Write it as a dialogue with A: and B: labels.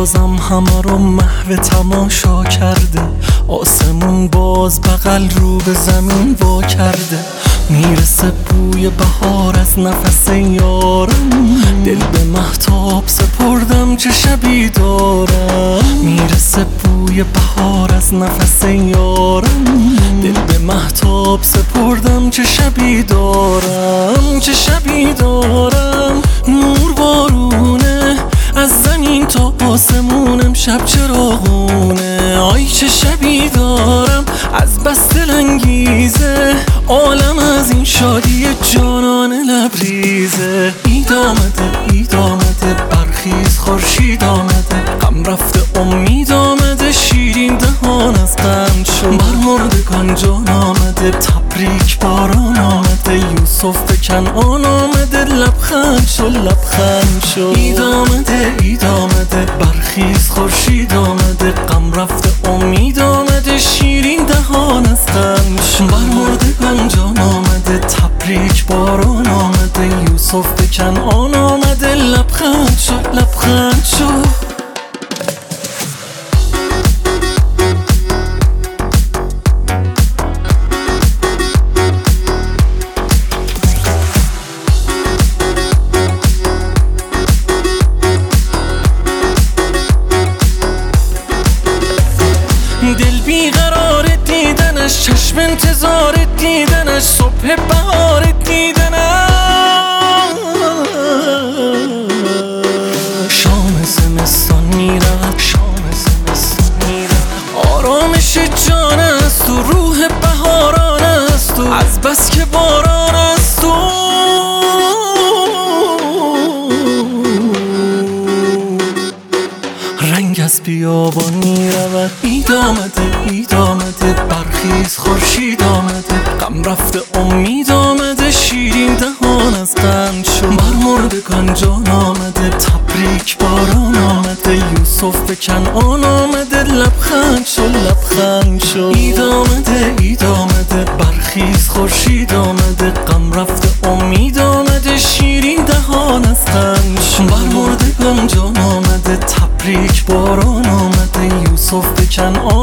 A: بازم همه رو محو تماشا کرده. آسمون باز بغل رو به زمین وا کرده. میرسه بوی بهار از نفس یارم، دل به مهتاب سپردم چه شبی دارم. میرسه بوی بهار از نفس یارم، دل به مهتاب سپردم چه شبی دارم. چه شبی دارم نور بارونه از زمین تا آسمون، امشب چراغونه. آی چه شبی دارم از بس دلانگیزه، عالم از این شادی جانانه لبریزه. عید آمده عید آمده برخیز خورشید آمده، غم رفته امید آمده شیرین دهان از غم شد. بر مردگان جان آمده تبریک باران آمده، یوسف به کنعان آمده لبخند شد لبخند شد. عید آمده عید آمده برخیز خورشید آمده، غم رفته امید آمده شیرین دهان از غم شد. بر مردگان جان آمده تبریک باران آمده، یوسف به کنعان آمده لبخند شد لبخند شد. دل بیقرار دیدنش، چشم انتظار دیدنش، صبح بهار دیدنش. شام زمستان میرود شام زمستان میرود، آرامش جان است و روح بهاران است و از بس که باران است و رنگ از بیابان میرود. عید آمده عید آمده برخیز خورشید آمده، غم رفته امید آمده شیرین دهان از غم شد. بر مردگان جان آمده تبریک باران آمده، یوسف به کنعان آمده لبخند شد لبخند شد. عید آمده عید آمده برخیز خورشید آمده، غم رفته امید آمده شیرین دهان از غم شد. بر مردگان جان آمده تبریک باران آمده، یوسف به کنعان